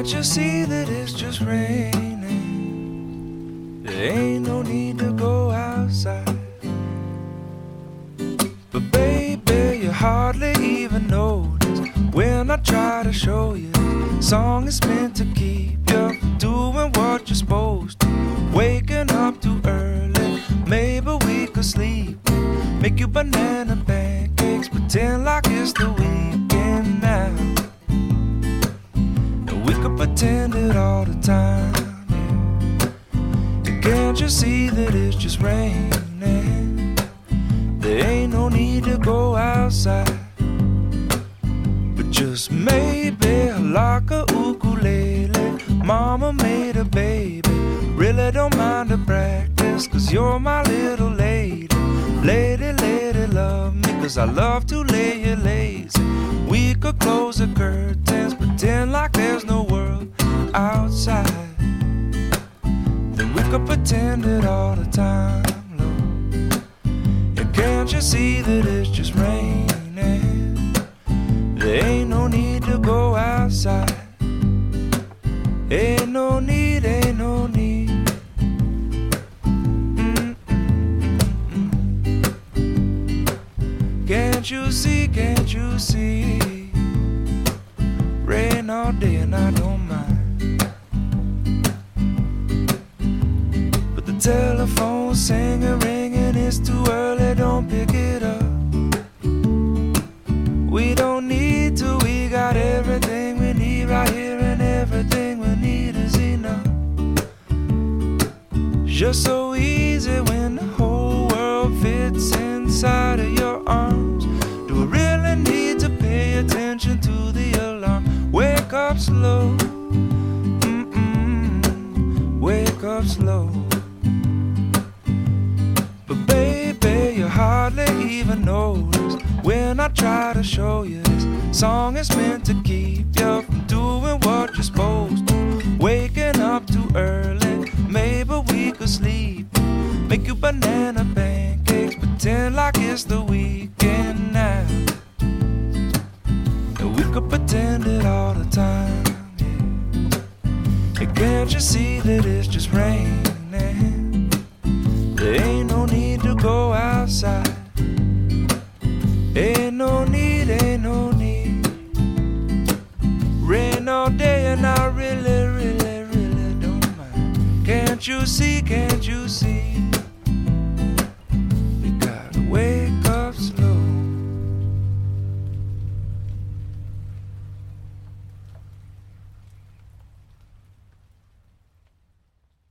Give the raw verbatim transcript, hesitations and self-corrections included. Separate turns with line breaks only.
Can't you see that it's just raining? There ain't no need to go outside. But baby, you hardly even notice when I try to show you. Song is meant to keep you from doing what you're supposed to. Waking up too early, maybe we could sleep. Make you banana pancakes, pretend like it's the weekend now. And we could pretend it all the time, yeah. And can't you see that it's just raining? There ain't no need to go outside. But just maybe like a ukulele, mama made a baby. Really don't mind the practice, cause you're my little lady. Lady, lady, love me, cause I love to lay you lazy. We could close the curtains, pretend like there's no world outside. Then we could pretend it all the time, Lord. And can't you see that it's just raining? There ain't no need to go outside. Ain't no need, ain't no need. Can't you see, can't you see? Rain all day and I don't mind. But the telephone singing, ringing, it's too early, don't pick it up. We don't need to, we got everything we need right here, and everything we need is enough. Just so easy when the whole world fits inside of your arms. Do we really need to pay attention to the alarm? Wake up slow, mm-mm, wake up slow. But baby, you hardly even notice when I try to show you this song is meant to keep you from doing what you're supposed to. Waking up too early, maybe we could sleep. Make you banana pancakes, pretend like it's the weekend now. And we could pretend it all the time, yeah. And can't you see that it's just raining? There ain't no need to go outside. Ain't no need, ain't no need. Rain all day and I really, really, really don't mind. Can't you see, can't you see?